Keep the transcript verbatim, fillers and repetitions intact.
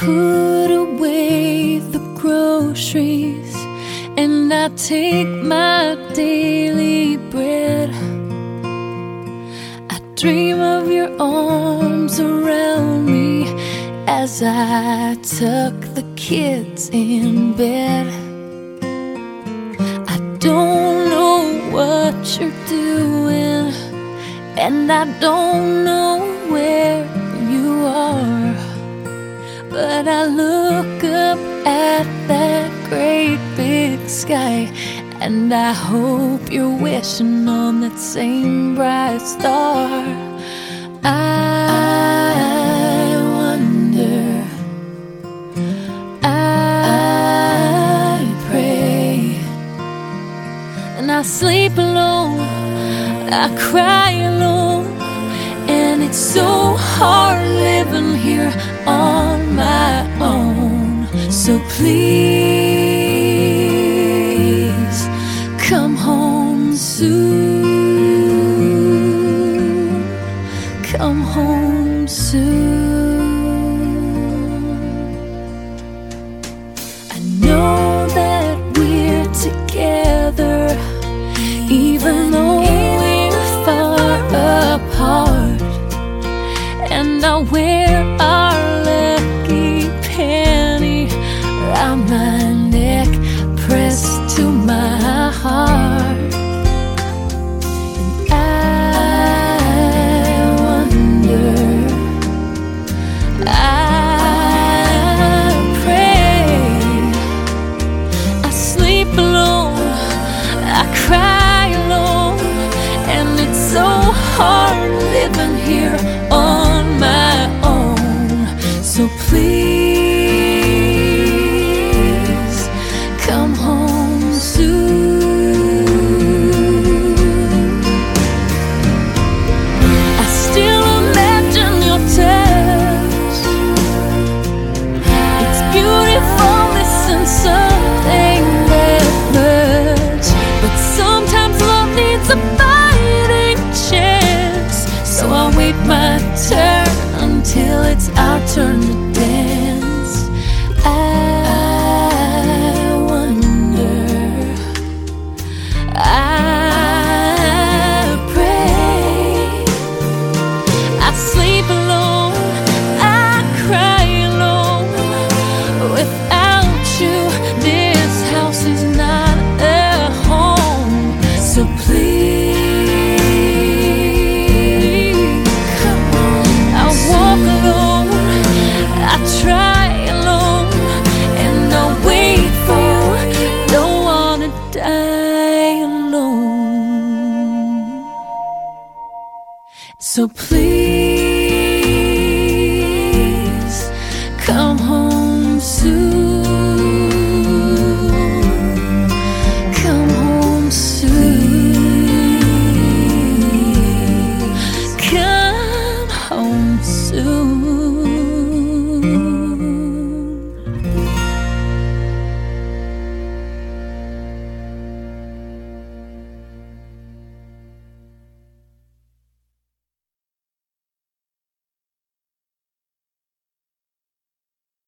put away the groceries and I take my daily bread. I dream of your arms around me as I tuck the kids in bed. I don't know what you're doing, and I don't know where you are, but I look up at that great big sky, and I hope you're wishing on that same bright star. I wonder, I pray, and I sleep alone, I cry alone, and it's so hard living here on my own. So please come home soon, come home soon. I know that we're together, even though we're far apart, and I wear our lucky penny around my neck, pressed to my heart. And I wonder, I pray, I sleep alone, I cry alone, and it's so hard living here on my own. So please come home soon. I still imagine your touch. It's beautiful, missing something that much, but sometimes love needs a fighting chance. So I'll wait my turn until it's our turn to dance. I wonder, I pray, I sleep alone, I cry alone. Without you, this house is not a home. So please come on. I walk alone, I try alone, and I'll wait for you. Don't wanna die alone. So please